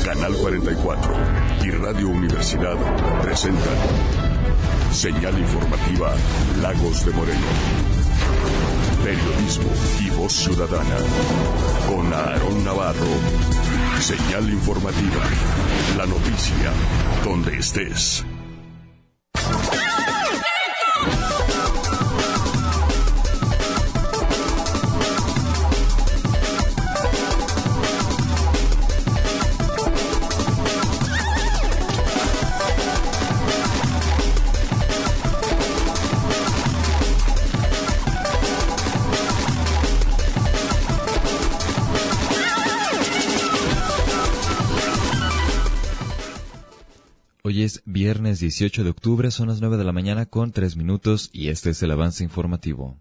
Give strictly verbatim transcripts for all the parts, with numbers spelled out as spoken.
Canal cuarenta y cuatro y Radio Universidad presentan Señal Informativa Lagos de Moreno. Periodismo y voz ciudadana. Con Aarón Navarro. Señal Informativa. La noticia donde estés. Hoy es viernes dieciocho de octubre, son las nueve de la mañana con tres minutos y este es el avance informativo.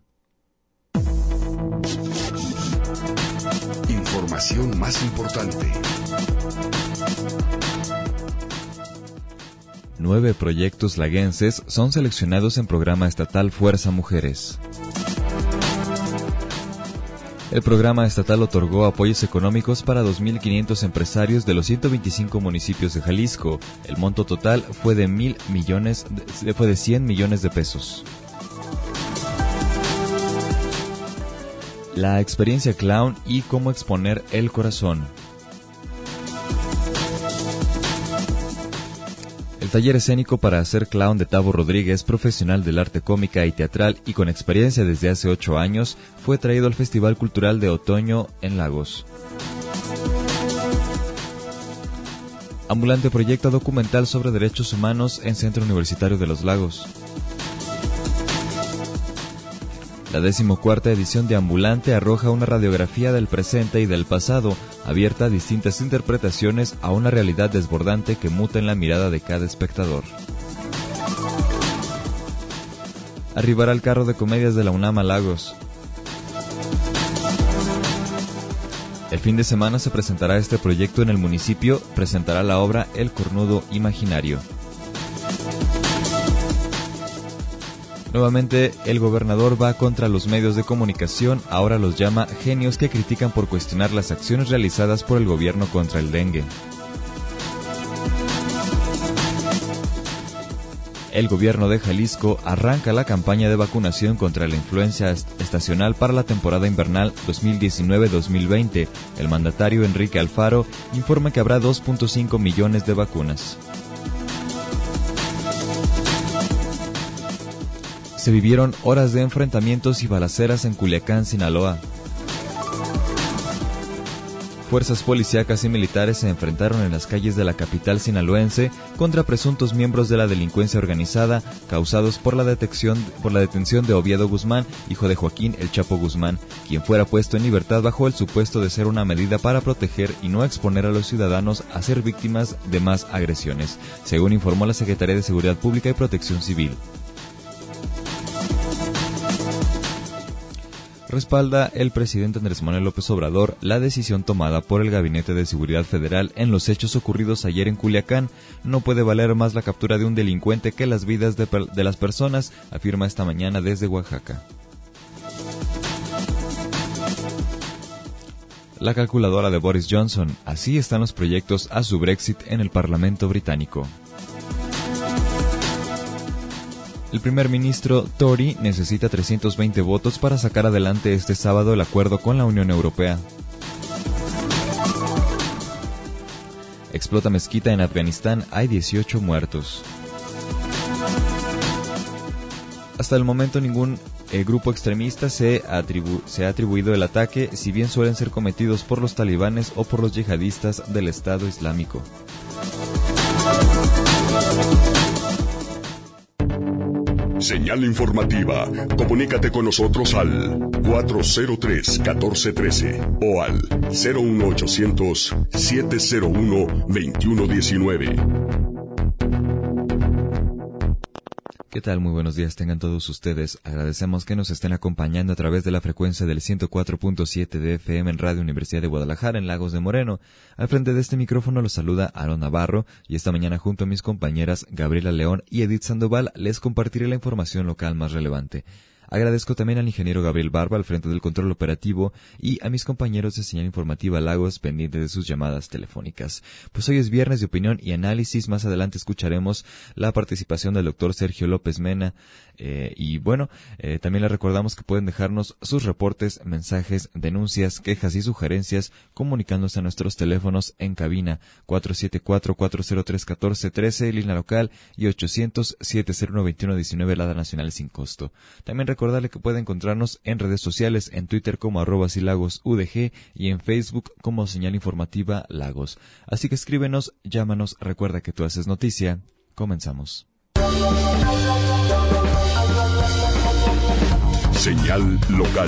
Información más importante. Nueve proyectos laguenses son seleccionados en programa estatal Fuerza Mujeres. El programa estatal otorgó apoyos económicos para dos mil quinientos empresarios de los ciento veinticinco municipios de Jalisco. El monto total fue de mil millones, de, fue de cien millones de pesos. La experiencia clown y cómo exponer el corazón. El taller escénico para hacer clown de Tavo Rodríguez, profesional del arte cómica y teatral y con experiencia desde hace ocho años, fue traído al Festival Cultural de Otoño en Lagos. Ambulante proyecta documental sobre derechos humanos en Centro Universitario de los Lagos. La decimocuarta edición de Ambulante arroja una radiografía del presente y del pasado, abierta a distintas interpretaciones a una realidad desbordante que muta en la mirada de cada espectador. Arribará el carro de comedias de la UNAM a Lagos. El fin de semana se presentará este proyecto en el municipio, presentará la obra El Cornudo Imaginario. Nuevamente, el gobernador va contra los medios de comunicación, ahora los llama genios que critican por cuestionar las acciones realizadas por el gobierno contra el dengue. El gobierno de Jalisco arranca la campaña de vacunación contra la influenza estacional para la temporada invernal dos mil diecinueve dos mil veinte. El mandatario Enrique Alfaro informa que habrá dos punto cinco millones de vacunas. Se vivieron horas de enfrentamientos y balaceras en Culiacán, Sinaloa. Fuerzas policíacas y militares se enfrentaron en las calles de la capital sinaloense contra presuntos miembros de la delincuencia organizada causados por la detección, por la detención de Oviedo Guzmán, hijo de Joaquín El Chapo Guzmán, quien fuera puesto en libertad bajo el supuesto de ser una medida para proteger y no exponer a los ciudadanos a ser víctimas de más agresiones, según informó la Secretaría de Seguridad Pública y Protección Civil. Respalda el presidente Andrés Manuel López Obrador la decisión tomada por el Gabinete de Seguridad Federal en los hechos ocurridos ayer en Culiacán. No puede valer más la captura de un delincuente que las vidas de, de las personas, afirma esta mañana desde Oaxaca. La calculadora de Boris Johnson, así están los proyectos a su Brexit en el Parlamento británico. El primer ministro Tory necesita trescientos veinte votos para sacar adelante este sábado el acuerdo con la Unión Europea. Explota mezquita en Afganistán, hay dieciocho muertos. Hasta el momento ningún eh, grupo extremista se, atribu- se ha atribuido el ataque, si bien suelen ser cometidos por los talibanes o por los yihadistas del Estado Islámico. Señal informativa. Comunícate con nosotros al cuatro cero tres, uno cuatro uno tres o al cero uno ochocientos, siete cero uno, veintiuno diecinueve. ¿Qué tal? Muy buenos días tengan todos ustedes. Agradecemos que nos estén acompañando a través de la frecuencia del ciento cuatro punto siete de F M en Radio Universidad de Guadalajara, en Lagos de Moreno. Al frente de este micrófono los saluda Aarón Navarro y esta mañana junto a mis compañeras Gabriela León y Edith Sandoval les compartiré la información local más relevante. Agradezco también al ingeniero Gabriel Barba al frente del control operativo y a mis compañeros de Señal Informativa Lagos pendientes de sus llamadas telefónicas. Pues hoy es viernes de opinión y análisis. Más adelante escucharemos la participación del doctor Sergio López Mena. Eh, y bueno, eh, también les recordamos que pueden dejarnos sus reportes, mensajes, denuncias, quejas y sugerencias comunicándose a nuestros teléfonos en cabina cuatro siete cuatro, cuatro cero tres, uno cuatro uno tres, línea local y ochocientos, siete cero uno, veintiuno diecinueve, Lada Nacional sin costo. También recordarle que puede encontrarnos en redes sociales, en Twitter como arroba silagos U D G y en Facebook como Señal Informativa Lagos. Así que escríbenos, llámanos, recuerda que tú haces noticia. Comenzamos. Señal local.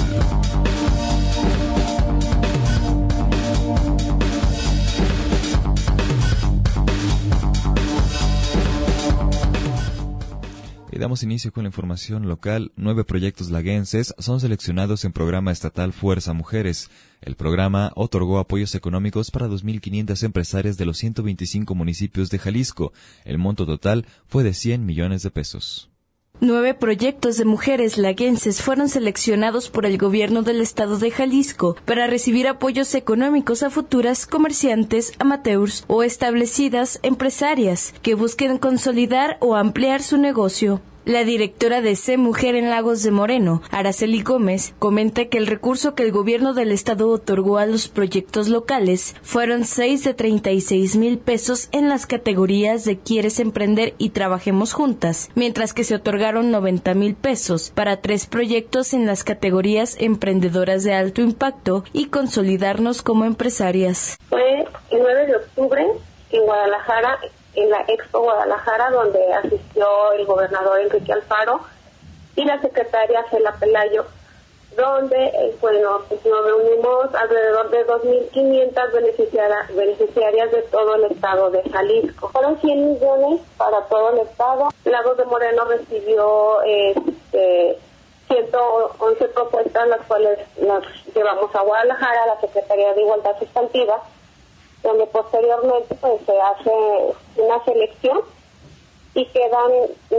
Y damos inicio con la información local. Nueve proyectos laguenses son seleccionados en programa estatal Fuerza Mujeres. El programa otorgó apoyos económicos para dos mil quinientas empresarias de los ciento veinticinco municipios de Jalisco. El monto total fue de cien millones de pesos. Nueve proyectos de mujeres laguenses fueron seleccionados por el gobierno del estado de Jalisco para recibir apoyos económicos a futuras comerciantes, amateurs o establecidas empresarias que busquen consolidar o ampliar su negocio. La directora de C Mujer en Lagos de Moreno, Araceli Gómez, comenta que el recurso que el gobierno del estado otorgó a los proyectos locales fueron seis de treinta y seis mil pesos en las categorías de Quieres Emprender y Trabajemos Juntas, mientras que se otorgaron noventa mil pesos para tres proyectos en las categorías Emprendedoras de Alto Impacto y Consolidarnos como Empresarias. Fue el nueve de octubre en Guadalajara, en la Expo Guadalajara, donde asistió el gobernador Enrique Alfaro y la secretaria Cela Pelayo, donde eh, bueno, pues nos reunimos alrededor de dos mil quinientas beneficiarias, beneficiarias de todo el estado de Jalisco. Fueron cien millones para todo el estado. Lagos de Moreno recibió este, ciento once propuestas, las cuales las llevamos a Guadalajara, a la Secretaría de Igualdad Sustantiva, donde posteriormente pues se hace una selección y quedan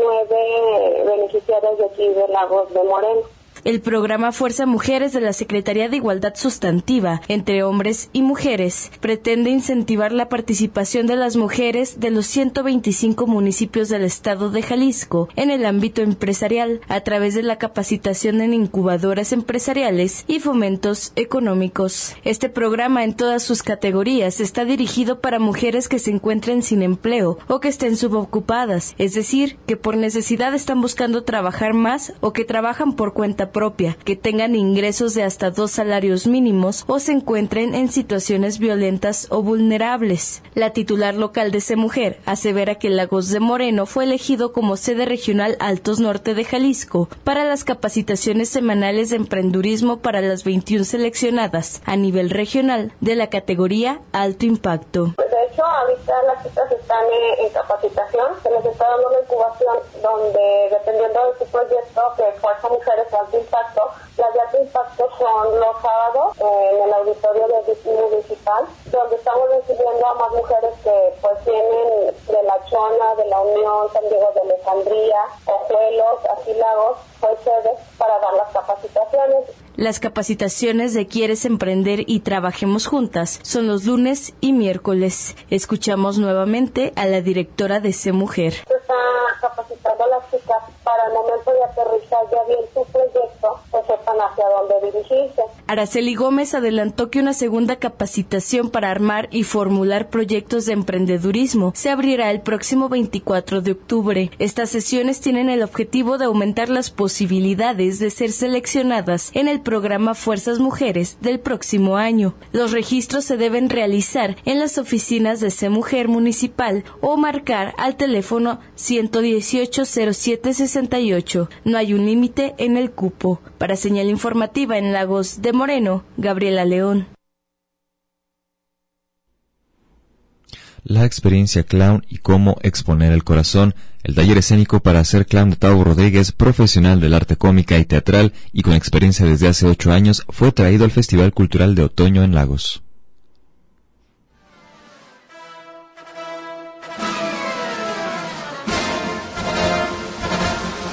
nueve beneficiarias de aquí de Lagos de Moreno. El programa Fuerza Mujeres de la Secretaría de Igualdad Sustantiva entre hombres y mujeres pretende incentivar la participación de las mujeres de los ciento veinticinco municipios del estado de Jalisco en el ámbito empresarial a través de la capacitación en incubadoras empresariales y fomentos económicos. Este programa en todas sus categorías está dirigido para mujeres que se encuentren sin empleo o que estén subocupadas, es decir, que por necesidad están buscando trabajar más o que trabajan por cuenta propia, que tengan ingresos de hasta dos salarios mínimos o se encuentren en situaciones violentas o vulnerables. La titular local de C Mujer asevera que Lagos de Moreno fue elegido como sede regional Altos Norte de Jalisco para las capacitaciones semanales de emprendurismo para las veintiuna seleccionadas a nivel regional de la categoría Alto Impacto. De hecho, ahorita las chicas están en, en capacitación, se les está dando una incubación donde, dependiendo de su proyecto, que Fuerza Mujeres Alto Impacto, las de Alto Impacto son los sábados eh, en el auditorio del municipal, donde estamos recibiendo a más mujeres que pues vienen de La Chona, de La Unión, San Diego de Alejandría, Ojuelos, aquí Lagos, fue sede para dar las capacitaciones. Las capacitaciones de Quieres Emprender y Trabajemos Juntas son los lunes y miércoles. Escuchamos nuevamente a la directora de C Mujer. Se está capacitando a las chicas para el momento de aterrizar ya bien su proyecto, pues sepan hacia dónde dirigirse. Araceli Gómez adelantó que una segunda capacitación para armar y formular proyectos de emprendedurismo se abrirá el próximo veinticuatro de octubre. Estas sesiones tienen el objetivo de aumentar las posibilidades de ser seleccionadas en el programa Fuerzas Mujeres del próximo año. Los registros se deben realizar en las oficinas de C Mujer Municipal o marcar al teléfono ciento dieciocho, cero siete sesenta y ocho. No hay un límite en el cupo. Para Señal Informativa en Lagos de Moreno, Gabriela León. La experiencia clown y cómo exponer el corazón. El taller escénico para ser clown de Tavo Rodríguez, profesional del arte cómica y teatral y con experiencia desde hace ocho años, fue traído al Festival Cultural de Otoño en Lagos.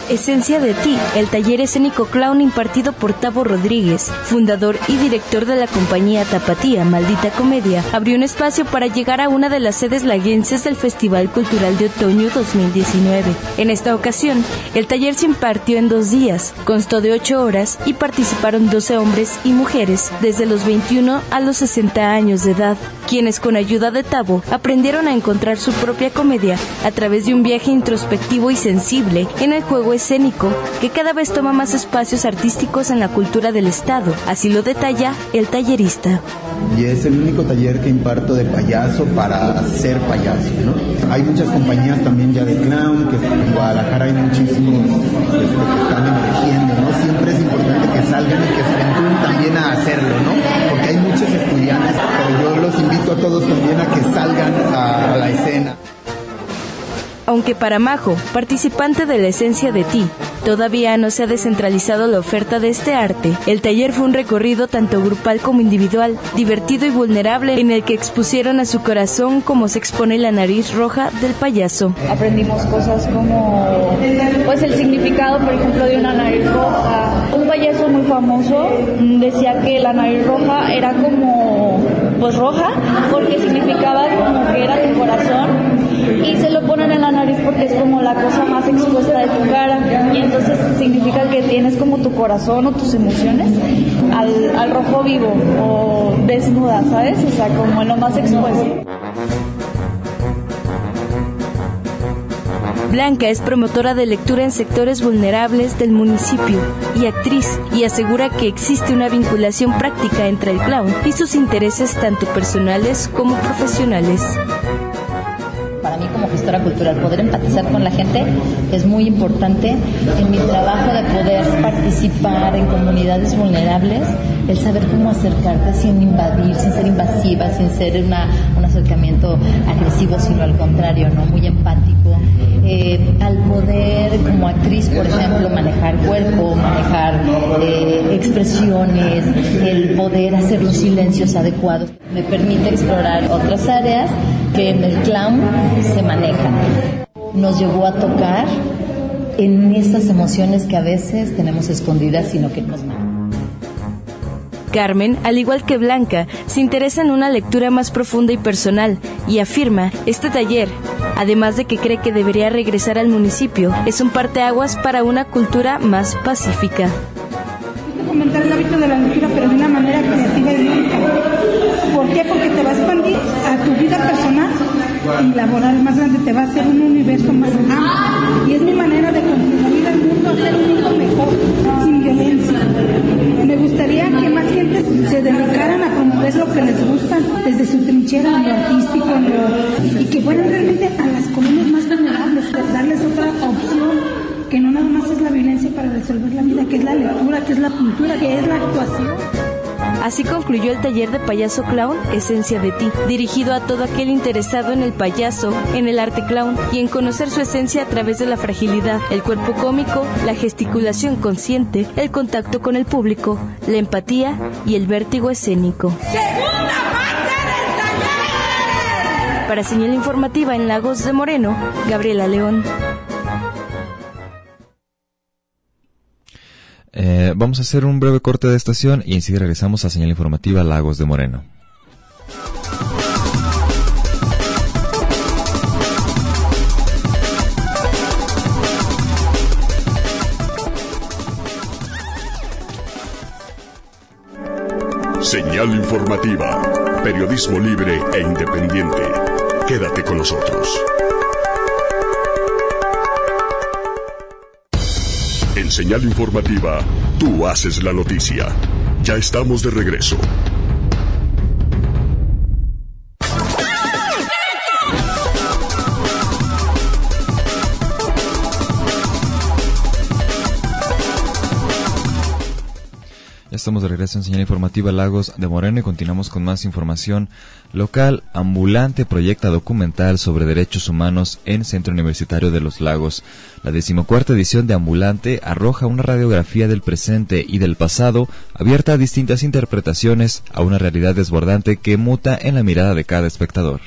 Esencia de ti, el taller escénico clown impartido por Tavo Rodríguez, fundador y director de la compañía tapatía Maldita Comedia, abrió un espacio para llegar a una de las sedes laguenses del Festival Cultural de Otoño dos mil diecinueve. En esta ocasión, el taller se impartió en dos días, constó de ocho horas y participaron doce hombres y mujeres desde los veintiuno a los sesenta años de edad, quienes con ayuda de Tavo aprendieron a encontrar su propia comedia a través de un viaje introspectivo y sensible en el juego escénico que cada vez toma más espacios artísticos en la cultura del estado, así lo detalla el tallerista. Y es el único taller que imparto de payaso para ser payaso, ¿no? Hay muchas compañías también ya de clown, que en Guadalajara hay muchísimos pues, que están emergiendo, ¿no? Siempre es importante que salgan y que se aventuren también a hacerlo, ¿no? Porque hay muchos estudiantes, pero yo los invito a todos también a que salgan a, a la escena. Aunque para Majo, participante de la Esencia de ti, todavía no se ha descentralizado la oferta de este arte, el taller fue un recorrido tanto grupal como individual, divertido y vulnerable, en el que expusieron a su corazón cómo se expone la nariz roja del payaso. Aprendimos cosas como pues el significado, por ejemplo, de una nariz roja. Un payaso muy famoso decía que la nariz roja era como pues roja porque significaba como que era tu corazón, y se lo ponen en la nariz porque es como la cosa más expuesta de tu cara, y entonces significa que tienes como tu corazón o tus emociones al, al rojo vivo o desnuda, ¿sabes? O sea, como en lo más expuesto. Blanca es promotora de lectura en sectores vulnerables del municipio y actriz, y asegura que existe una vinculación práctica entre el clown y sus intereses tanto personales como profesionales. Para mí como gestora cultural, poder empatizar con la gente es muy importante en mi trabajo de poder participar en comunidades vulnerables, el saber cómo acercarte sin invadir, sin ser invasiva, sin ser una, un acercamiento agresivo, sino al contrario, ¿no? Muy empático. Eh, al poder, como actriz, por ejemplo, manejar cuerpo, manejar eh, expresiones, el poder hacer los silencios adecuados, me permite explorar otras áreas que en el clown se manejan. Nos llevó a tocar en esas emociones que a veces tenemos escondidas, sino que nos manejan. Carmen, al igual que Blanca, se interesa en una lectura más profunda y personal y afirma, este taller, además de que cree que debería regresar al municipio, es un parteaguas para una cultura más pacífica. Fomentar el hábito de la lectura, pero de una manera creativa y lúdica. ¿Por qué? Porque te va a expandir a tu vida personal y laboral más grande, te va a hacer un universo más amplio. Y es mi manera de contribuir al mundo a ser un mundo mejor, sin violencia. Me gustaría que más gente se dedicaran a promover lo que les gusta desde su trinchera, en lo artístico, en lo, y que fueran realmente a las colonias más vulnerables, darles otra opción, que no nada más es la violencia para resolver la vida, que es la lectura, que es la pintura, que es la actuación. Así concluyó el taller de payaso clown Esencia de ti, dirigido a todo aquel interesado en el payaso, en el arte clown y en conocer su esencia a través de la fragilidad, el cuerpo cómico, la gesticulación consciente, el contacto con el público, la empatía y el vértigo escénico. ¡Segunda parte del taller! Para Señal Informativa en Lagos de Moreno, Gabriela León. Eh, vamos a hacer un breve corte de estación y enseguida regresamos a Señal Informativa Lagos de Moreno. Señal Informativa, periodismo libre e independiente. Quédate con nosotros. En Señal Informativa, tú haces la noticia. Ya estamos de regreso. Ya estamos de regreso en Señal Informativa Lagos de Moreno y continuamos con más información local. Ambulante proyecta documental sobre derechos humanos en Centro Universitario de los Lagos. La decimocuarta edición de Ambulante arroja una radiografía del presente y del pasado, abierta a distintas interpretaciones, a una realidad desbordante que muta en la mirada de cada espectador.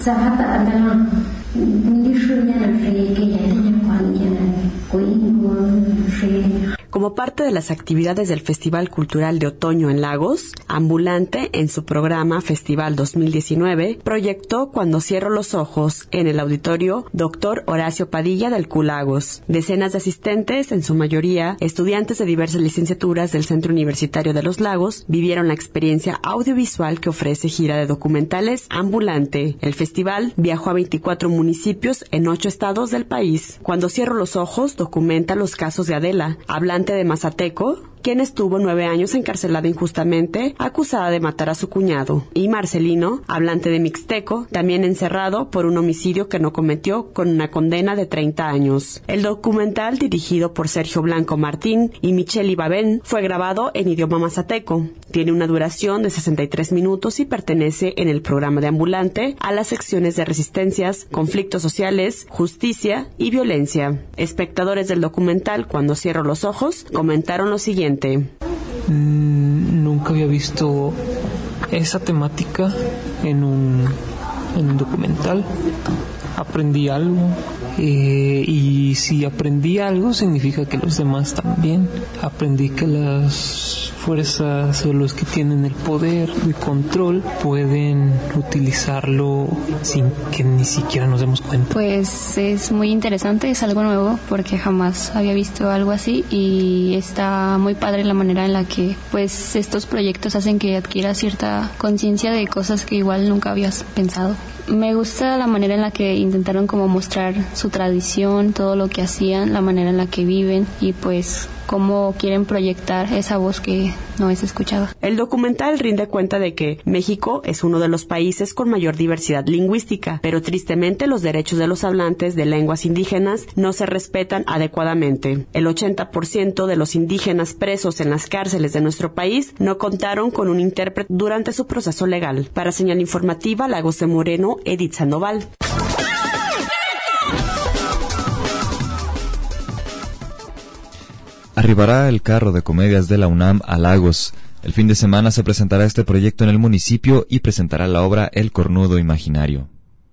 Como parte de las actividades del Festival Cultural de Otoño en Lagos, Ambulante, en su programa Festival dos mil diecinueve, proyectó Cuando cierro los ojos en el auditorio Doctor Horacio Padilla del C U Lagos. Decenas de asistentes, en su mayoría estudiantes de diversas licenciaturas del Centro Universitario de los Lagos, vivieron la experiencia audiovisual que ofrece gira de documentales Ambulante. El festival viajó a veinticuatro municipios en ocho estados del país. Cuando cierro los ojos documenta los casos de Adela, hablante de Mazateco, quien estuvo nueve años encarcelada injustamente, acusada de matar a su cuñado, y Marcelino, hablante de Mixteco, también encerrado por un homicidio que no cometió, con una condena de treinta años. El documental, dirigido por Sergio Blanco Martín y Michelle Ibabén, fue grabado en idioma mazateco. Tiene una duración de sesenta y tres minutos y pertenece en el programa de Ambulante a las secciones de resistencias, conflictos sociales, justicia y violencia. Espectadores del documental Cuando cierro los ojos comentaron lo siguiente. Mm, nunca había visto esa temática en un, en un documental. Aprendí algo, eh, y si aprendí algo significa que los demás también. Aprendí que las fuerzas o los que tienen el poder y control pueden utilizarlo sin que ni siquiera nos demos cuenta. Pues es muy interesante, es algo nuevo porque jamás había visto algo así y está muy padre la manera en la que pues estos proyectos hacen que adquieras cierta conciencia de cosas que igual nunca habías pensado. Me gusta la manera en la que intentaron como mostrar su tradición, todo lo que hacían, la manera en la que viven y pues cómo quieren proyectar esa voz que no es escuchada. El documental rinde cuenta de que México es uno de los países con mayor diversidad lingüística, pero tristemente los derechos de los hablantes de lenguas indígenas no se respetan adecuadamente. El ochenta por ciento de los indígenas presos en las cárceles de nuestro país no contaron con un intérprete durante su proceso legal. Para Señal Informativa, Lagos de Moreno, Edith Sandoval. Arribará el carro de comedias de la UNAM a Lagos. El fin de semana se presentará este proyecto en el municipio y presentará la obra El Cornudo Imaginario.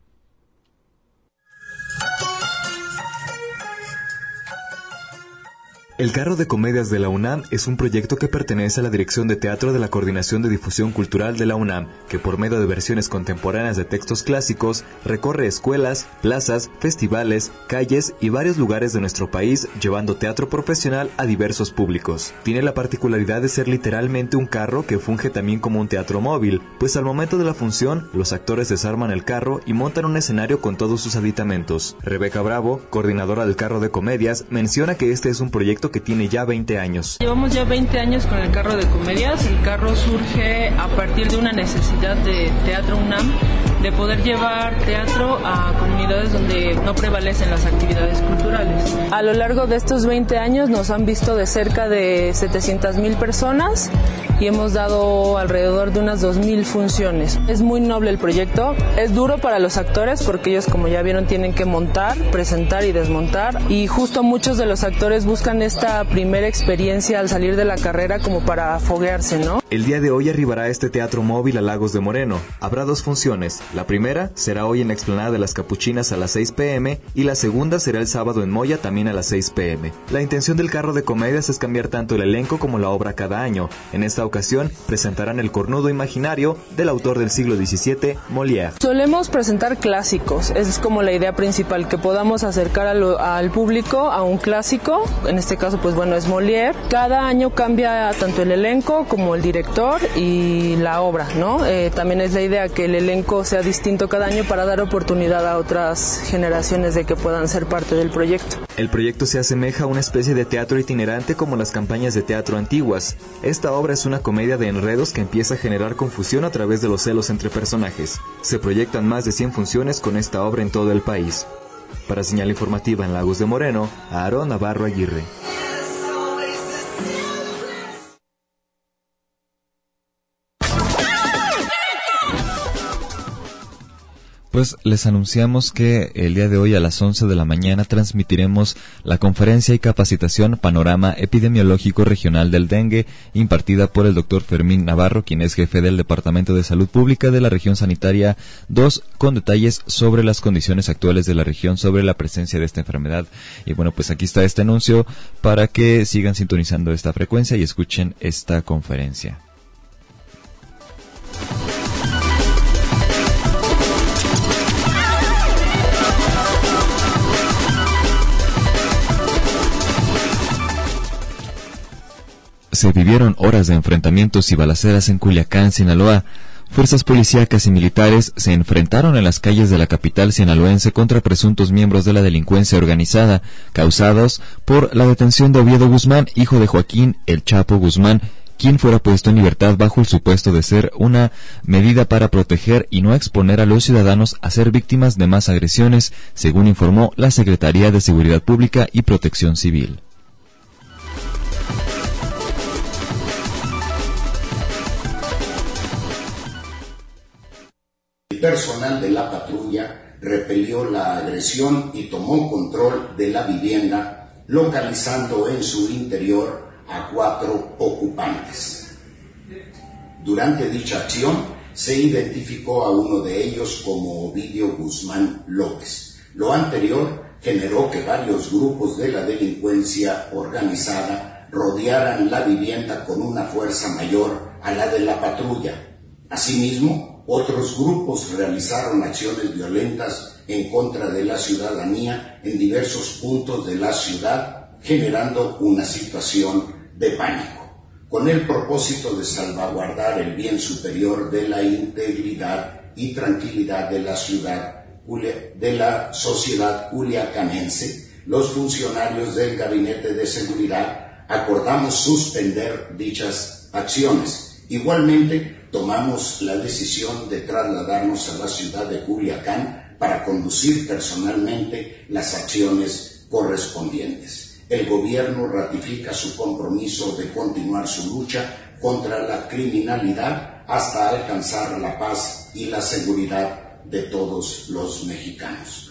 El Carro de Comedias de la UNAM es un proyecto que pertenece a la Dirección de Teatro de la Coordinación de Difusión Cultural de la UNAM, que por medio de versiones contemporáneas de textos clásicos, recorre escuelas, plazas, festivales, calles y varios lugares de nuestro país, llevando teatro profesional a diversos públicos. Tiene la particularidad de ser literalmente un carro que funge también como un teatro móvil, pues al momento de la función, los actores desarman el carro y montan un escenario con todos sus aditamentos. Rebeca Bravo, coordinadora del Carro de Comedias, menciona que este es un proyecto que tiene ya veinte años. Llevamos ya veinte años con el Carro de Comedias. El carro surge a partir de una necesidad de Teatro UNAM de poder llevar teatro a comunidades donde no prevalecen las actividades culturales. A lo largo de estos veinte años nos han visto de cerca de setecientas mil personas y hemos dado alrededor de unas dos mil funciones. Es muy noble el proyecto, es duro para los actores porque ellos, como ya vieron, tienen que montar, presentar y desmontar, y justo muchos de los actores buscan esta primera experiencia al salir de la carrera como para foguearse, ¿no? El día de hoy arribará este teatro móvil a Lagos de Moreno. Habrá dos funciones. La primera será hoy en la explanada de las Capuchinas a las seis pm y la segunda será el sábado en Moya también a las seis pm. La intención del Carro de Comedias es cambiar tanto el elenco como la obra cada año. En esta ocasión presentarán El Cornudo Imaginario del autor del siglo diecisiete, Molière. Solemos presentar clásicos, es como la idea principal, que podamos acercar a lo, al público a un clásico, en este caso pues bueno es Molière. Cada año cambia tanto el elenco como el director y la obra, ¿no? Eh, también es la idea que el elenco sea distinto cada año para dar oportunidad a otras generaciones de que puedan ser parte del proyecto. El proyecto se asemeja a una especie de teatro itinerante como las campañas de teatro antiguas. Esta obra es una comedia de enredos que empieza a generar confusión a través de los celos entre personajes. Se proyectan más de cien funciones con esta obra en todo el país. Para Señal Informativa en Lagos de Moreno, Aarón Navarro Aguirre. Pues les anunciamos que el día de hoy a las once de la mañana transmitiremos la conferencia y capacitación Panorama Epidemiológico Regional del Dengue, impartida por el doctor Fermín Navarro, quien es jefe del Departamento de Salud Pública de la Región Sanitaria dos, con detalles sobre las condiciones actuales de la región sobre la presencia de esta enfermedad. Y bueno, pues aquí está este anuncio para que sigan sintonizando esta frecuencia y escuchen esta conferencia. Se vivieron horas de enfrentamientos y balaceras en Culiacán, Sinaloa. Fuerzas policíacas y militares se enfrentaron en las calles de la capital sinaloense contra presuntos miembros de la delincuencia organizada, causados por la detención de Oviedo Guzmán, hijo de Joaquín El Chapo Guzmán, quien fuera puesto en libertad bajo el supuesto de ser una medida para proteger y no exponer a los ciudadanos a ser víctimas de más agresiones, según informó la Secretaría de Seguridad Pública y Protección Civil. El personal de la patrulla repelió la agresión y tomó control de la vivienda, localizando en su interior a cuatro ocupantes. Durante dicha acción se identificó a uno de ellos como Ovidio Guzmán López. Lo anterior generó que varios grupos de la delincuencia organizada rodearan la vivienda con una fuerza mayor a la de la patrulla. Asimismo, otros grupos realizaron acciones violentas en contra de la ciudadanía en diversos puntos de la ciudad, generando una situación de pánico, con el propósito de salvaguardar el bien superior de la integridad y tranquilidad de la ciudad, de la sociedad culiacanense. Los funcionarios del Gabinete de Seguridad acordamos suspender dichas acciones. Igualmente, tomamos la decisión de trasladarnos a la ciudad de Culiacán para conducir personalmente las acciones correspondientes. El gobierno ratifica su compromiso de continuar su lucha contra la criminalidad hasta alcanzar la paz y la seguridad de todos los mexicanos.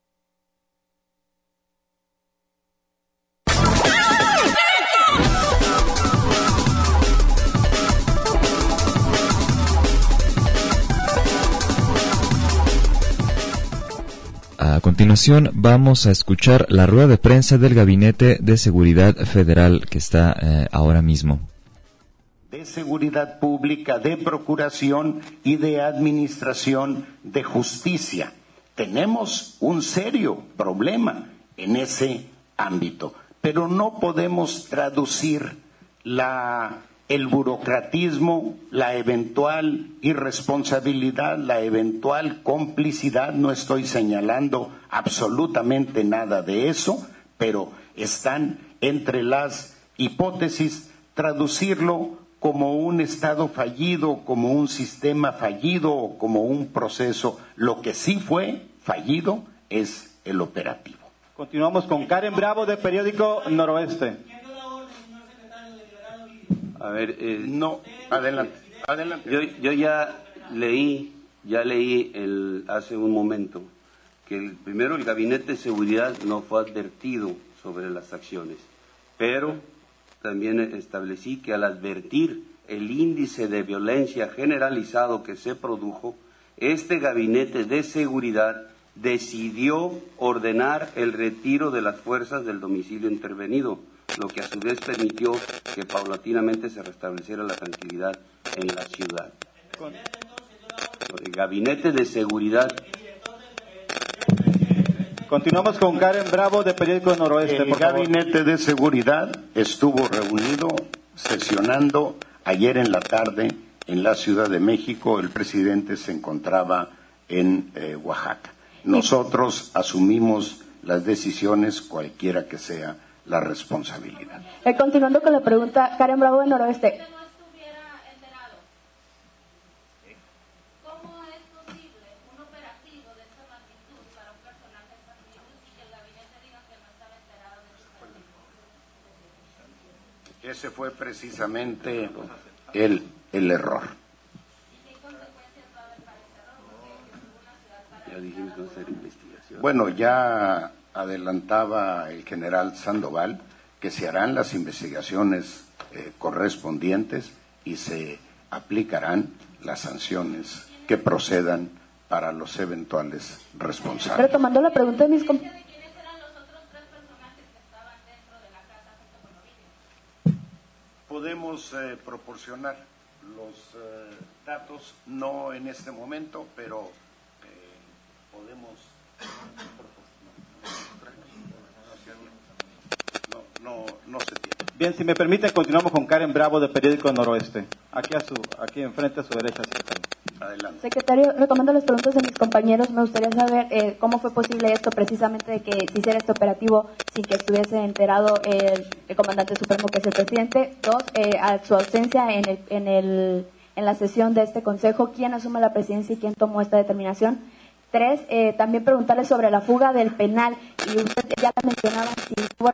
A continuación vamos a escuchar la rueda de prensa del Gabinete de Seguridad Federal que está eh, ahora mismo. De Seguridad Pública, de Procuración y de Administración de Justicia. Tenemos un serio problema en ese ámbito, pero no podemos traducir la el burocratismo, la eventual irresponsabilidad, la eventual complicidad. No estoy señalando absolutamente nada de eso, pero están entre las hipótesis traducirlo como un Estado fallido, como un sistema fallido o como un proceso. Lo que sí fue fallido es el operativo. Continuamos con Karen Bravo de Periódico Noroeste. A ver, eh, no, adelante, adelante. Yo, yo ya leí, ya leí el, hace un momento que el, primero el Gabinete de Seguridad no fue advertido sobre las acciones, pero también establecí que al advertir el índice de violencia generalizado que se produjo, este Gabinete de Seguridad decidió ordenar el retiro de las fuerzas del domicilio intervenido, lo que a su vez permitió que paulatinamente se restableciera la tranquilidad en la ciudad. El Gabinete de Seguridad. Continuamos con Karen Bravo de Periódico Noroeste. El por Gabinete favor. de Seguridad estuvo reunido, sesionando ayer en la tarde en la Ciudad de México. El presidente se encontraba en eh, Oaxaca. Nosotros asumimos las decisiones, cualquiera que sea la responsabilidad. Eh, continuando con la pregunta, Karen Bravo de Noroeste. ¿Cómo es posible un operativo de esta magnitud para un personaje de esta magnitud y que el gabinete diga que no estaba enterado de su operativo? Ese fue precisamente el, el error. Ya dijimos que va a hacer investigación. Bueno, ya adelantaba el general Sandoval que se harán las investigaciones eh, correspondientes y se aplicarán las sanciones que procedan para los eventuales responsables. Retomando la pregunta de mis compañeros. Podemos eh, proporcionar los eh, datos, no en este momento, pero eh, podemos no, no, no se tiene. Bien, si me permite, continuamos con Karen Bravo de Periódico Noroeste. Aquí a su, aquí enfrente a su derecha, secretario. Adelante. Secretario, retomando las preguntas de mis compañeros, me gustaría saber eh, cómo fue posible esto, precisamente de que se hiciera este operativo sin que estuviese enterado el, el comandante supremo, que es el presidente. Dos, eh, a su ausencia en, el, en, el, en la sesión de este consejo, ¿quién asume la presidencia y quién tomó esta determinación? Tres, eh, también preguntarle sobre la fuga del penal, y usted ya la mencionaba, si tuvo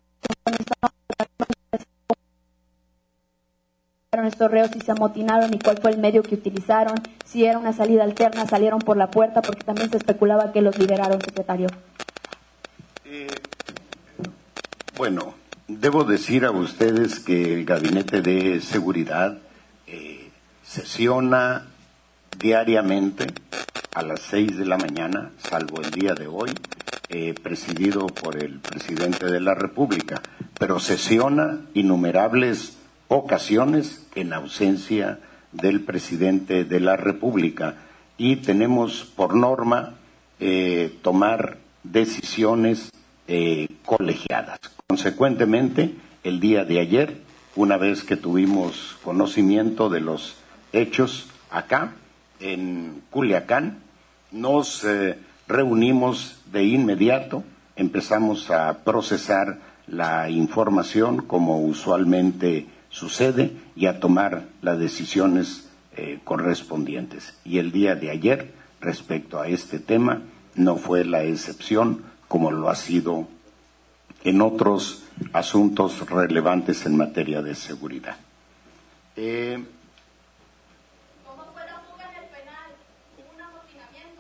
estos reos, si se amotinaron y cuál fue el medio que utilizaron, si era una salida alterna, salieron por la puerta, porque también se especulaba que los liberaron, secretario. Eh, bueno, debo decir a ustedes que el Gabinete de Seguridad eh, sesiona diariamente a las seis de la mañana, salvo el día de hoy, eh, presidido por el presidente de la República, pero sesiona innumerables ocasiones en ausencia del presidente de la República, y tenemos por norma eh, tomar decisiones eh, colegiadas. Consecuentemente, el día de ayer, una vez que tuvimos conocimiento de los hechos acá en Culiacán, nos eh, reunimos de inmediato, empezamos a procesar la información como usualmente sucede y a tomar las decisiones eh, correspondientes. Y el día de ayer, respecto a este tema, no fue la excepción, como lo ha sido en otros asuntos relevantes en materia de seguridad. Eh, ¿Cómo fue la fuga en el penal? ¿Hubo un amotinamiento?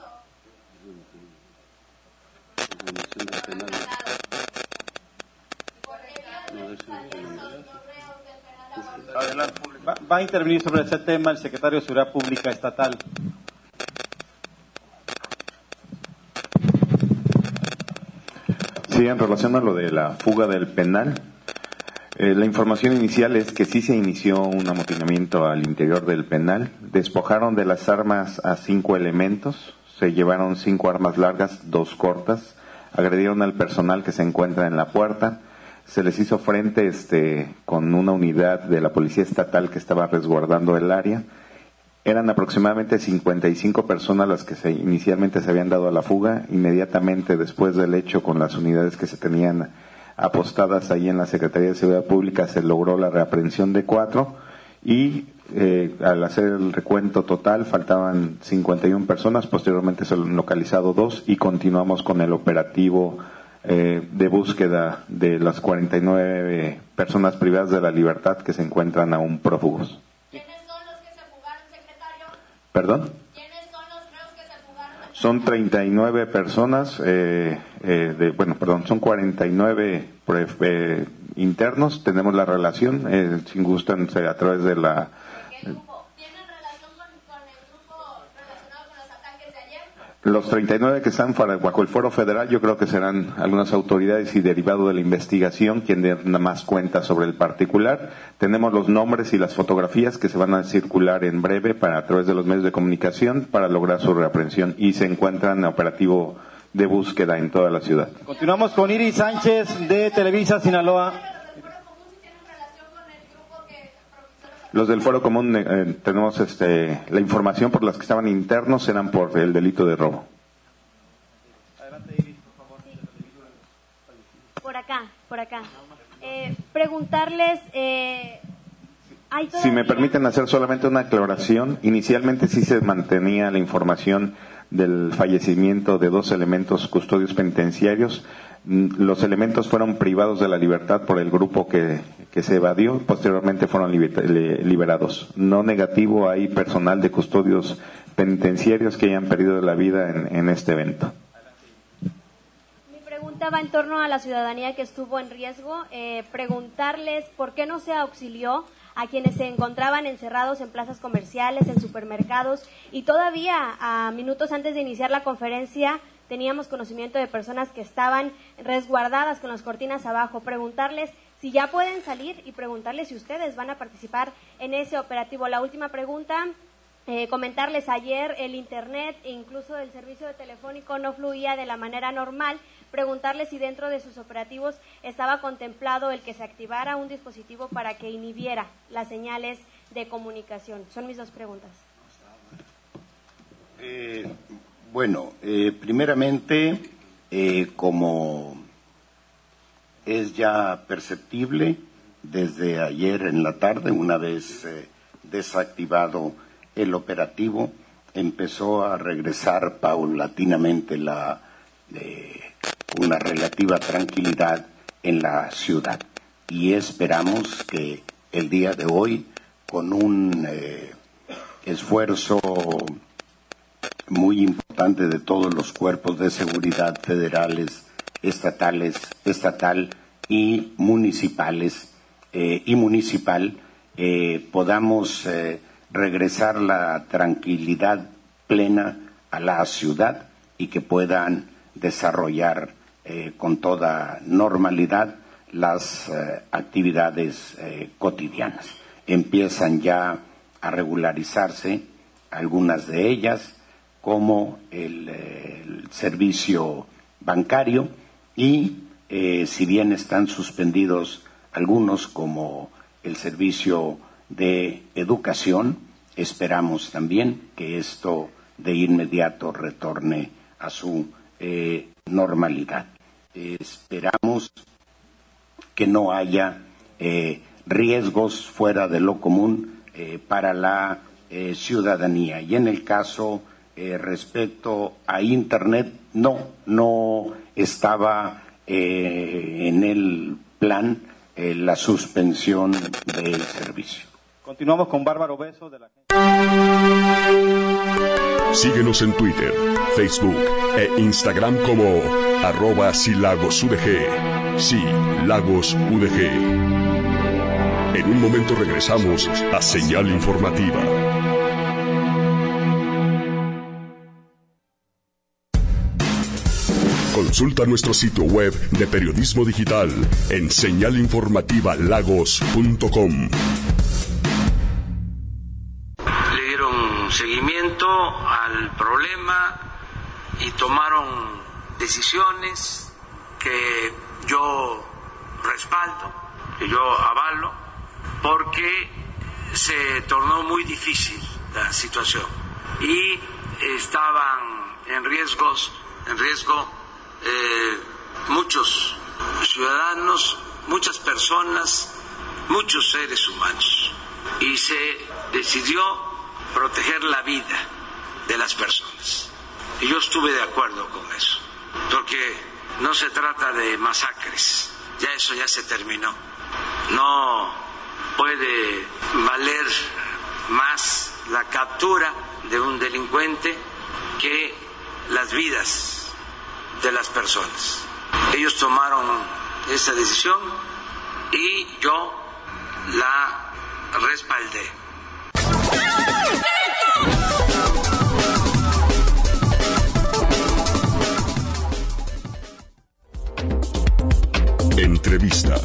Adelante. Va, va a intervenir sobre ese tema el secretario de Seguridad Pública Estatal. Sí, en relación a lo de la fuga del penal, eh, la información inicial es que sí se inició un amotinamiento al interior del penal. Despojaron de las armas a cinco elementos, se llevaron cinco armas largas, dos cortas, agredieron al personal que se encuentra en la puerta. Se les hizo frente este, con una unidad de la Policía Estatal que estaba resguardando el área. Eran aproximadamente cincuenta y cinco personas las que se, inicialmente se habían dado a la fuga. Inmediatamente después del hecho, con las unidades que se tenían apostadas ahí en la Secretaría de Seguridad Pública, se logró la reaprehensión de cuatro y eh, al hacer el recuento total faltaban cincuenta y una personas. Posteriormente se han localizado dos y continuamos con el operativo Eh, de búsqueda de las cuarenta y nueve personas privadas de la libertad que se encuentran aún prófugos. ¿Quiénes son los que se fugaron, secretario? ¿Perdón? ¿Quiénes son los reos que se fugaron? Son treinta y nueve personas, eh, eh, de, bueno, perdón, son cuarenta y nueve eh, internos. Tenemos la relación, eh, si gustan, a través de la... Los treinta y nueve que están bajo el Foro Federal, yo creo que serán algunas autoridades y derivado de la investigación quien dé más cuenta sobre el particular. Tenemos los nombres y las fotografías que se van a circular en breve para a través de los medios de comunicación para lograr su reaprehensión y se encuentran en operativo de búsqueda en toda la ciudad. Continuamos con Iris Sánchez de Televisa Sinaloa. Los del Foro Común, eh, tenemos este, la información por las que estaban internos eran por el delito de robo. Por acá, por acá. Eh, preguntarles, eh, ¿hay si me permiten hacer solamente una aclaración, inicialmente sí se mantenía la información del fallecimiento de dos elementos custodios penitenciarios. Los elementos fueron privados de la libertad por el grupo que, que se evadió, posteriormente fueron liberados. No negativo, hay personal de custodios penitenciarios que hayan perdido la vida en, en este evento. Mi pregunta va en torno a la ciudadanía que estuvo en riesgo. Eh, preguntarles por qué no se auxilió a quienes se encontraban encerrados en plazas comerciales, en supermercados, y todavía a minutos antes de iniciar la conferencia teníamos conocimiento de personas que estaban resguardadas con las cortinas abajo. Preguntarles si ya pueden salir y preguntarles si ustedes van a participar en ese operativo. La última pregunta, eh, comentarles ayer el internet e incluso el servicio de telefónico no fluía de la manera normal. Preguntarles si dentro de sus operativos estaba contemplado el que se activara un dispositivo para que inhibiera las señales de comunicación. Son mis dos preguntas. Eh, bueno, eh, primeramente, eh, como es ya perceptible, desde ayer en la tarde, una vez eh, desactivado el operativo, empezó a regresar paulatinamente la eh, una relativa tranquilidad en la ciudad. Y esperamos que el día de hoy, con un eh, esfuerzo muy importante de todos los cuerpos de seguridad federales, estatales, estatal y municipales eh, y municipal, eh, podamos eh, regresar la tranquilidad plena a la ciudad y que puedan desarrollar eh, con toda normalidad las eh, actividades eh, cotidianas. Empiezan ya a regularizarse algunas de ellas, como el, eh, el servicio bancario, y eh, si bien están suspendidos algunos, como el servicio de educación, esperamos también que esto de inmediato retorne a su eh, normalidad. Eh, esperamos que no haya eh, riesgos fuera de lo común eh, para la eh, ciudadanía. Y en el caso eh, respecto a Internet, no, no estaba eh, en el plan eh, la suspensión del servicio. Continuamos con Bárbara Obeso de la... Síguenos en Twitter, Facebook e Instagram como arroba silagosudg. Sí, Lagos U D G. En un momento regresamos a Señal Informativa. Consulta nuestro sitio web de periodismo digital en señal informativa lagos punto com. Le dieron seguimiento al problema y tomaron decisiones que yo respaldo, que yo avalo, porque se tornó muy difícil la situación y estaban en riesgos, en riesgo eh, muchos ciudadanos, muchas personas, muchos seres humanos, y se decidió proteger la vida de las personas. Y yo estuve de acuerdo con eso, porque no se trata de masacres, ya eso ya se terminó. No puede valer más la captura de un delincuente que las vidas de las personas. Ellos tomaron esa decisión y yo la respaldé. Entrevista.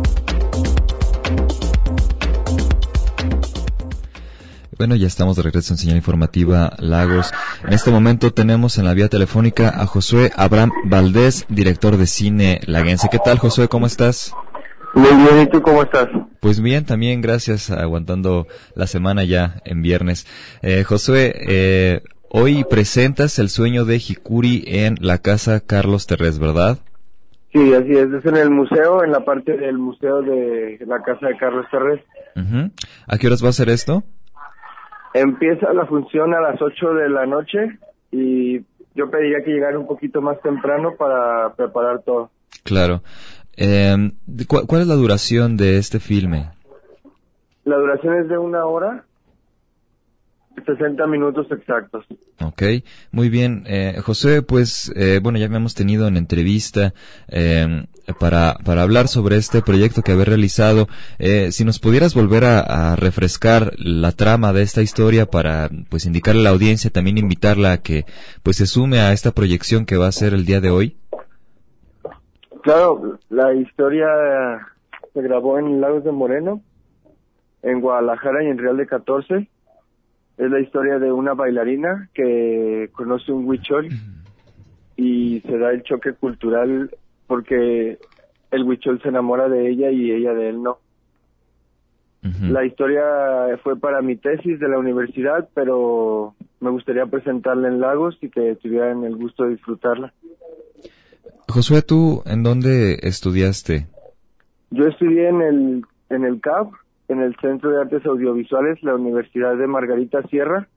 Bueno, ya estamos de regreso en Señal Informativa Lagos. En este momento tenemos en la vía telefónica a Josué Abraham Valdés, director de cine laguense. ¿Qué tal, Josué? ¿Cómo estás? Muy bien, ¿y tú cómo estás? Pues bien, también, gracias, aguantando la semana ya en viernes. Eh, Josué, eh, hoy presentas El sueño de Jicuri en la Casa Carlos Terrés, ¿verdad? Sí, así es, es en el museo, en la parte del museo de la Casa de Carlos Terrés. Uh-huh. ¿A qué horas va a ser esto? Empieza la función a las ocho de la noche y yo pediría que llegara un poquito más temprano para preparar todo. Claro. Eh, ¿cu- ¿Cuál es la duración de este filme? La duración es de una hora sesenta minutos exactos. Ok, muy bien. Eh, José, pues, eh, bueno, ya me hemos tenido en entrevista eh, para, para hablar sobre este proyecto que habéis realizado. Eh, si nos pudieras volver a, a refrescar la trama de esta historia para, pues, indicarle a la audiencia, también invitarla a que, pues, se sume a esta proyección que va a ser el día de hoy. Claro, la historia se grabó en Lagos de Moreno, en Guadalajara y en Real de catorce. Es la historia de una bailarina que conoce un huichol y se da el choque cultural porque el huichol se enamora de ella y ella de él no. Uh-huh. La historia fue para mi tesis de la universidad, pero me gustaría presentarla en Lagos y que tuvieran el gusto de disfrutarla. Josué, ¿tú en dónde estudiaste? Yo estudié en el en el C A B, en el Centro de Artes Audiovisuales, la Universidad de Margarita Sierra,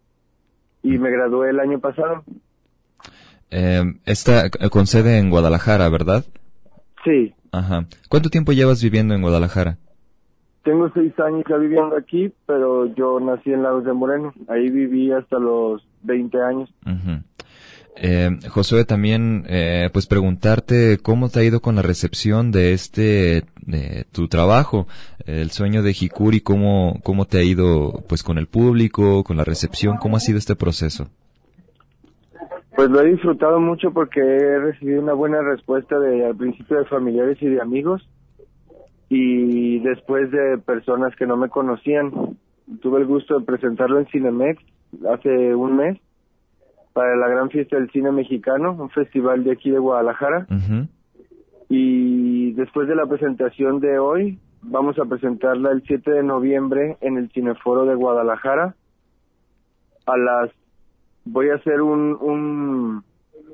y me gradué el año pasado. Eh, está con sede en Guadalajara, ¿verdad? Sí. Ajá. ¿Cuánto tiempo llevas viviendo en Guadalajara? Tengo seis años ya viviendo aquí, pero yo nací en Lagos de Moreno. Ahí viví hasta los veinte años. Uh-huh. Eh, Josué, también eh, pues preguntarte cómo te ha ido con la recepción de este de tu trabajo, El sueño de Hikuri, cómo cómo te ha ido pues con el público, con la recepción, cómo ha sido este proceso. Pues lo he disfrutado mucho porque he recibido una buena respuesta de al principio de familiares y de amigos y después de personas que no me conocían. Tuve el gusto de presentarlo en Cinemex hace un mes para la Gran Fiesta del Cine Mexicano, un festival de aquí de Guadalajara. Uh-huh. Y después de la presentación de hoy, vamos a presentarla el siete de noviembre en el Cineforo de Guadalajara. A las... Voy a hacer un... un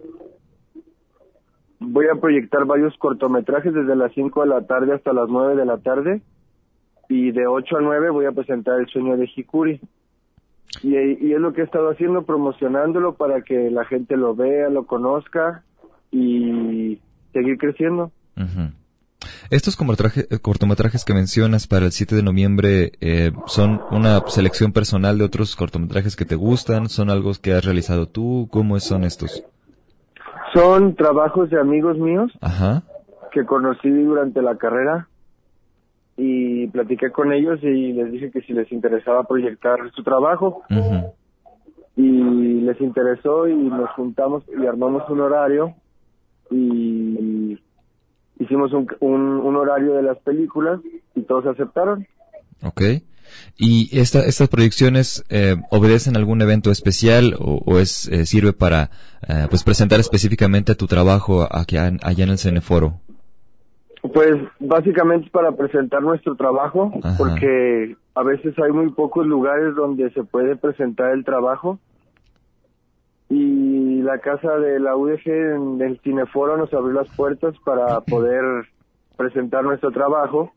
voy a proyectar varios cortometrajes desde las cinco de la tarde hasta las nueve de la tarde. Y de ocho a nueve voy a presentar El sueño de Hikuri. Y, y es lo que he estado haciendo, promocionándolo para que la gente lo vea, lo conozca y seguir creciendo. Uh-huh. Estos cortometrajes que mencionas para el siete de noviembre eh, son una selección personal de otros cortometrajes que te gustan, son algo que has realizado tú, ¿cómo son estos? Son trabajos de amigos míos. Ajá. Que conocí durante la carrera. Y platiqué con ellos y les dije que si les interesaba proyectar su trabajo. Uh-huh. Y les interesó y nos juntamos y armamos un horario y hicimos un, un, un horario de las películas y todos aceptaron. Okay. ¿Y esta, estas proyecciones eh, obedecen algún evento especial o, o es eh, sirve para eh, pues presentar específicamente tu trabajo aquí, allá en el Cineforo? Pues básicamente es para presentar nuestro trabajo. Ajá. Porque a veces hay muy pocos lugares donde se puede presentar el trabajo y la casa de la U D G en el Cineforo nos abrió las puertas para poder presentar nuestro trabajo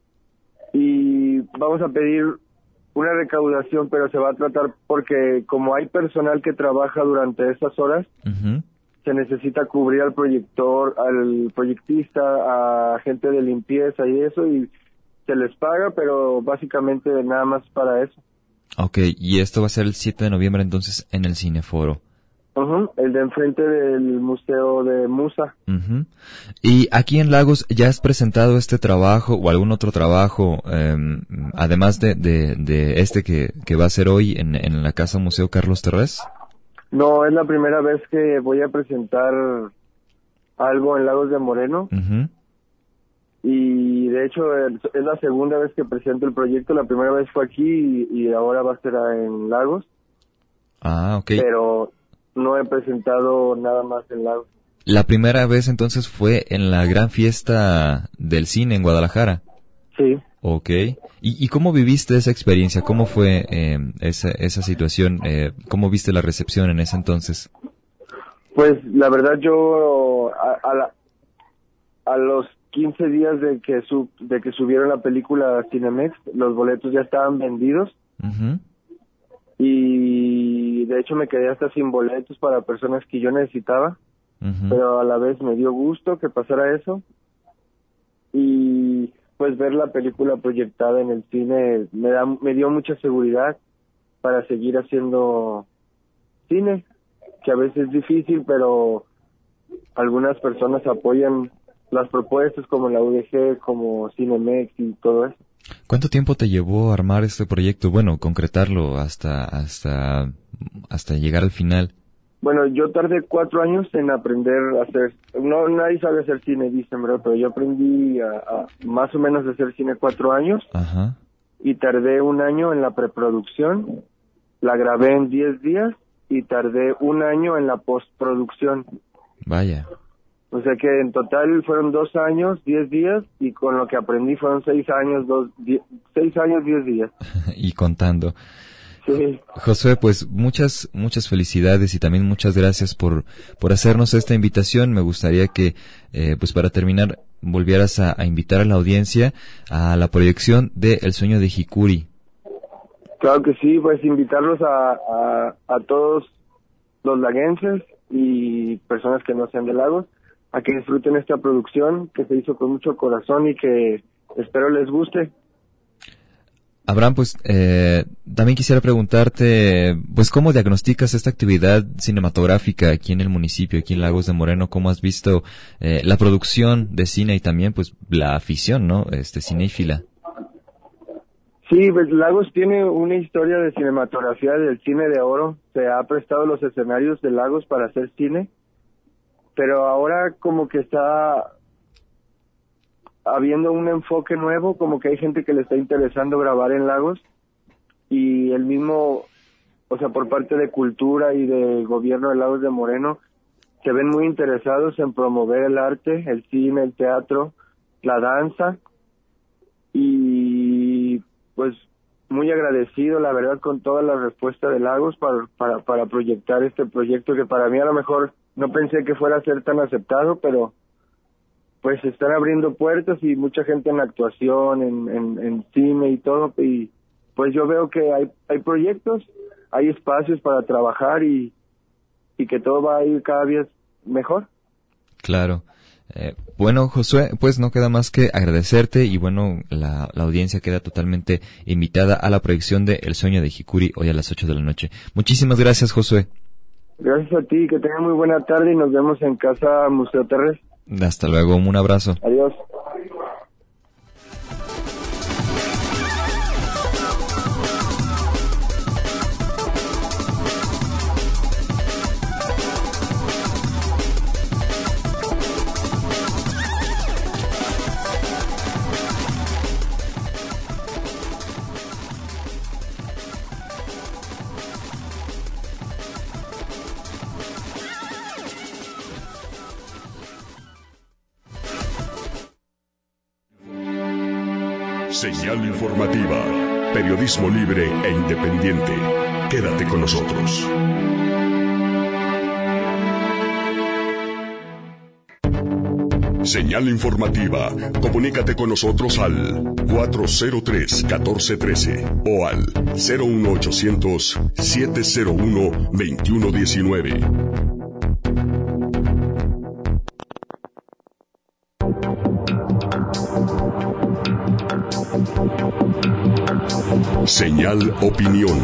y vamos a pedir una recaudación, pero se va a tratar porque como hay personal que trabaja durante estas horas, uh-huh. se necesita cubrir al proyector, al proyectista, a gente de limpieza y eso, y se les paga, pero básicamente nada más para eso. Ok, y esto va a ser el siete de noviembre entonces en el Cineforo. Uh-huh, el de enfrente del Museo de Musa. Uh-huh. Y aquí en Lagos, ¿ya has presentado este trabajo o algún otro trabajo, eh, además de, de, de este que, que va a ser hoy en, en la Casa Museo Carlos Terrés? No, es la primera vez que voy a presentar algo en Lagos de Moreno. Uh-huh. Y de hecho es la segunda vez que presento el proyecto. La primera vez fue aquí y, y ahora va a ser en Lagos. Ah, ok. Pero no he presentado nada más en Lagos. La primera vez entonces fue en la gran fiesta del cine en Guadalajara. Sí. Ok. ¿Y, y cómo viviste esa experiencia? ¿Cómo fue eh, esa, esa situación? Eh, ¿Cómo viste la recepción en ese entonces? Pues la verdad yo a, a, la, a los quince días de que sub, de que subieron la película a Cinemex, los boletos ya estaban vendidos. Uh-huh. Y de hecho me quedé hasta sin boletos para personas que yo necesitaba. Uh-huh. Pero a la vez me dio gusto que pasara eso. Y pues ver la película proyectada en el cine me da me dio mucha seguridad para seguir haciendo cine, que a veces es difícil, pero algunas personas apoyan las propuestas como la U D G, como Cinemex y todo eso. ¿Cuánto tiempo te llevó armar este proyecto? Bueno, concretarlo hasta hasta hasta llegar al final. Bueno, yo tardé cuatro años en aprender a hacer, no nadie sabe hacer cine, dicen, ¿verdad? Pero yo aprendí a, a más o menos a hacer cine cuatro años. Ajá. Y tardé un año en la preproducción, la grabé en diez días y tardé un año en la postproducción. Vaya. O sea que en total fueron dos años, diez días, y con lo que aprendí fueron seis años, dos, diez, seis años, diez días. Y contando. Sí. Josué, pues muchas, muchas felicidades y también muchas gracias por, por hacernos esta invitación. Me gustaría que, eh, pues para terminar, volvieras a, a invitar a la audiencia a la proyección de El sueño de Jicuri. Claro que sí, pues invitarlos a, a, a todos los laguenses y personas que no sean de Lagos a que disfruten esta producción que se hizo con mucho corazón y que espero les guste. Abraham, pues eh, también quisiera preguntarte, pues cómo diagnosticas esta actividad cinematográfica aquí en el municipio, aquí en Lagos de Moreno. ¿Cómo has visto eh, la producción de cine y también pues la afición, ¿no? Este cinéfila. Sí, pues Lagos tiene una historia de cinematografía del cine de oro. Se ha prestado los escenarios de Lagos para hacer cine, pero ahora como que está habiendo un enfoque nuevo, como que hay gente que le está interesando grabar en Lagos, y el mismo, o sea, por parte de Cultura y del gobierno de Lagos de Moreno, se ven muy interesados en promover el arte, el cine, el teatro, la danza, y pues muy agradecido, la verdad, con toda la respuesta de Lagos para, para, para proyectar este proyecto que para mí a lo mejor no pensé que fuera a ser tan aceptado, pero pues están abriendo puertas y mucha gente en actuación, en, en, en cine y todo, y pues yo veo que hay hay proyectos, hay espacios para trabajar y, y que todo va a ir cada vez mejor. Claro. Eh, bueno, Josué, pues no queda más que agradecerte y bueno, la, la audiencia queda totalmente invitada a la proyección de El sueño de Jicuri hoy a las ocho de la noche. Muchísimas gracias, Josué. Gracias a ti, que tengan muy buena tarde y nos vemos en Casa Museo Terrestre. Hasta luego, un abrazo. Adiós. Señal informativa, periodismo libre e independiente. Quédate con nosotros. Señal informativa, comunícate con nosotros al cuatro cero tres, uno cuatro uno tres o al cero uno ochocientos, siete cero uno, veintiuno diecinueve. Señal Opinión.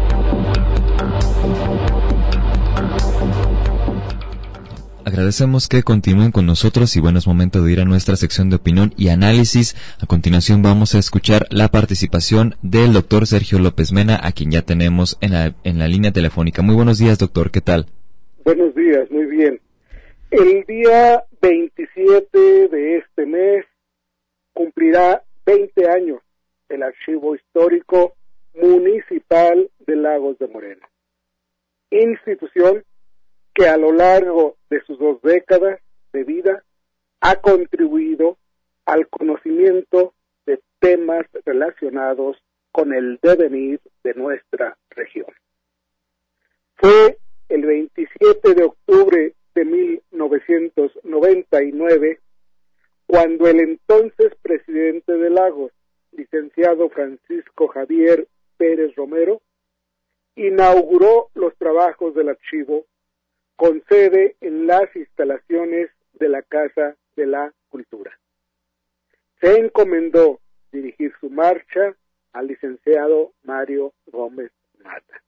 Agradecemos que continúen con nosotros y bueno, es momento de ir a nuestra sección de opinión y análisis. A continuación vamos a escuchar la participación del doctor Sergio López Mena, a quien ya tenemos en la, en la línea telefónica. Muy buenos días, doctor, ¿qué tal? Buenos días, muy bien. El día veintisiete de este mes cumplirá veinte años el Archivo Histórico Municipal de Lagos de Moreno, institución que a lo largo de sus dos décadas de vida ha contribuido al conocimiento de temas relacionados con el devenir de nuestra región. Fue el veintisiete de octubre de mil novecientos noventa y nueve cuando el entonces presidente de Lagos, licenciado Francisco Javier Pérez Romero, inauguró los trabajos del archivo con sede en las instalaciones de la Casa de la Cultura. Se encomendó dirigir su marcha al licenciado Mario Gómez Mata.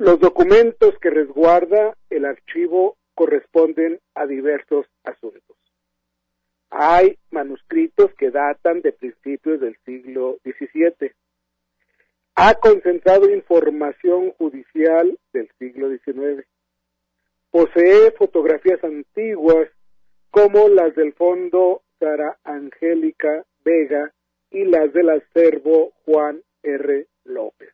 Los documentos que resguarda el archivo corresponden a diversos asuntos. Hay manuscritos que datan de principios del siglo diecisiete. Ha concentrado información judicial del siglo diecinueve. Posee fotografías antiguas como las del Fondo Sara Angélica Vega y las del acervo Juan R. López.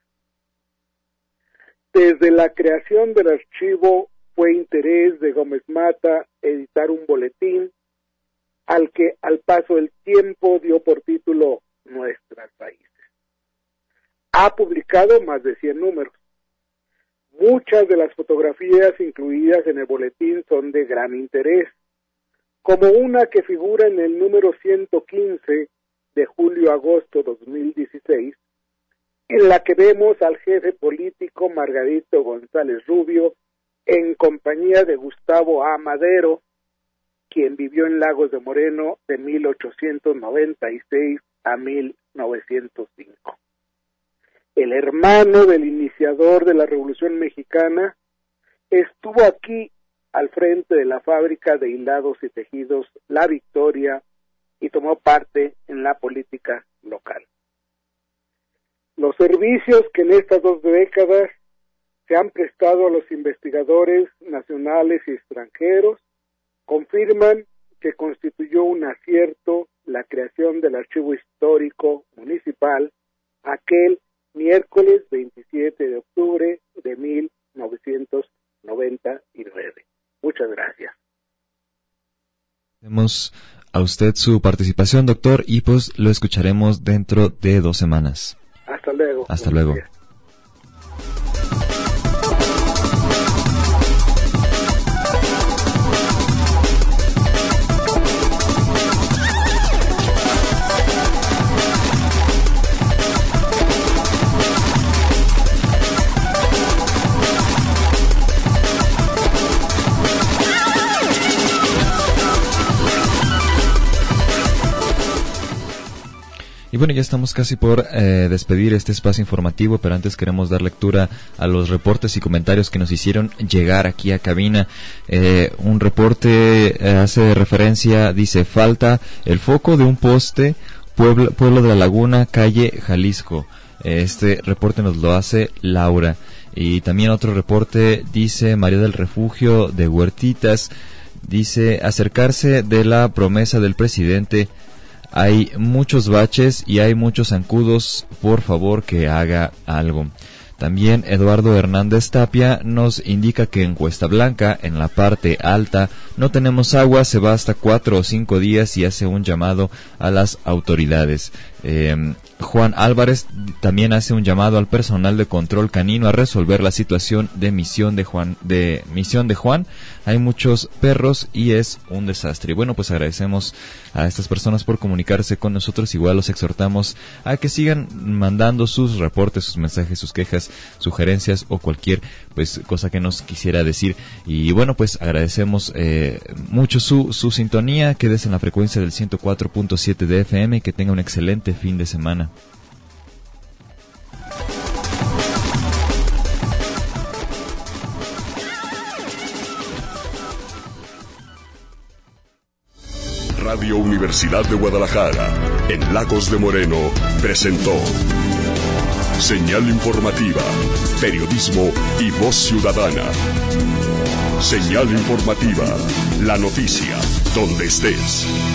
Desde la creación del archivo fue interés de Gómez Mata editar un boletín al que al paso del tiempo dio por título Nuestras Raíces. Ha publicado más de cien números. Muchas de las fotografías incluidas en el boletín son de gran interés, como una que figura en el número ciento quince de julio-agosto dos mil dieciséis, en la que vemos al jefe político Margarito González Rubio en compañía de Gustavo A. Madero, quien vivió en Lagos de Moreno de mil ochocientos noventa y seis a mil novecientos cinco. El hermano del iniciador de la Revolución Mexicana estuvo aquí al frente de la fábrica de hilados y tejidos La Victoria y tomó parte en la política local. Los servicios que en estas dos décadas se han prestado a los investigadores nacionales y extranjeros confirman que constituyó un acierto la creación del Archivo Histórico Municipal aquel miércoles veintisiete de octubre de mil novecientos noventa y nueve. Muchas gracias. Tenemos a usted su participación, doctor, y pues lo escucharemos dentro de dos semanas. Hasta luego. Hasta luego. Días. Y bueno, ya estamos casi por eh, despedir este espacio informativo, pero antes queremos dar lectura a los reportes y comentarios que nos hicieron llegar aquí a cabina. Eh, un reporte eh, hace referencia, dice, falta el foco de un poste, Pueblo, Pueblo de la Laguna, calle Jalisco. Este reporte nos lo hace Laura. Y también otro reporte dice María del Refugio de Huertitas, dice, acercarse de la promesa del presidente. Hay muchos baches y hay muchos zancudos, por favor que haga algo. También Eduardo Hernández Tapia nos indica que en Cuesta Blanca, en la parte alta, no tenemos agua, se va hasta cuatro o cinco días y hace un llamado a las autoridades. Eh, Juan Álvarez también hace un llamado al personal de control canino a resolver la situación de misión de Juan. De misión de Juan. Hay muchos perros y es un desastre. Y bueno, pues agradecemos a estas personas por comunicarse con nosotros. Igual los exhortamos a que sigan mandando sus reportes, sus mensajes, sus quejas, sugerencias o cualquier pues cosa que nos quisiera decir. Y bueno, pues agradecemos eh, mucho su, su sintonía. Quédese en la frecuencia del ciento cuatro punto siete de F M y que tenga un excelente fin de semana. Radio Universidad de Guadalajara, en Lagos de Moreno, presentó Señal Informativa, Periodismo y Voz Ciudadana. Señal Informativa, la noticia, donde estés.